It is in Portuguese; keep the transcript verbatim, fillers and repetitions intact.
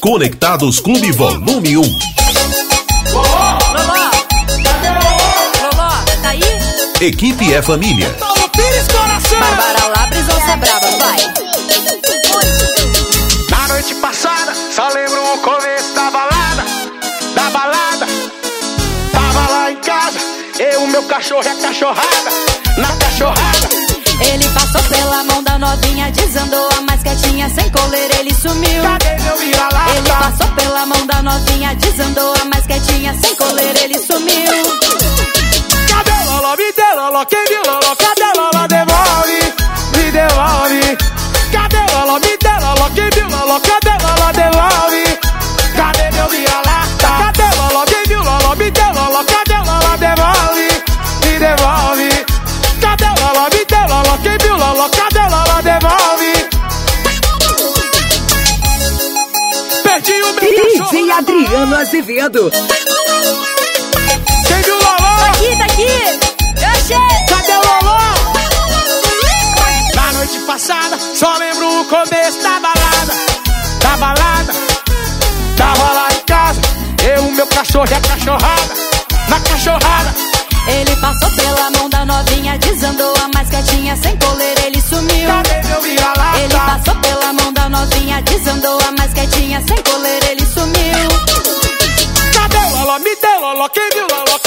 Conectados Clube Volume um. Loló! Cadê Loló? Loló, tá aí? Equipe é família. Paulo Pires, coração! Bárbara Labres, onça brava, vai! Na noite passada, só lembro o começo da balada. Da balada. Tava lá em casa, eu, meu cachorro e a cachorrada. Na cachorrada. Ele passou pela mão da novinha, desandou a mais quietinha, sem coleira ele sumiu. Cadê meu vira-lata? Ele passou pela mão da novinha, desandou a mais quietinha, sem coleira ele sumiu. Cadê Loló? Me dê Loló, quem viu Loló? Cadê Loló? Devolve, me devolve. Cadê Loló? Me dê Loló, quem viu Loló? Cadê Loló? Devolve. Cadê meu vira-lata? Cadê Loló? Quem viu Loló? Me dê Loló, cadê Loló? Devolve, me devolve. Cadê Loló? Me dê Loló, quem viu Loló? Cadê Loló? Devolve. Perdi o meu cachorro. D J Adriano Azevedo. Quem viu Loló? Tá aqui, tá aqui! Eu achei! Cadê o Loló? Na noite passada, só lembro o começo da balada. Da balada. Tava lá em casa, eu, o meu cachorro e a cachorrada. Na cachorrada. Ele passou pela mão da novinha, desandou a mais quietinha, sem coleira ele sumiu. Cadê meu vira-lata? Ele passou pela mão da novinha, desandou a mais quietinha, sem coleira ele sumiu. Cadê o Loló? Me dê Loló, quem viu Loló?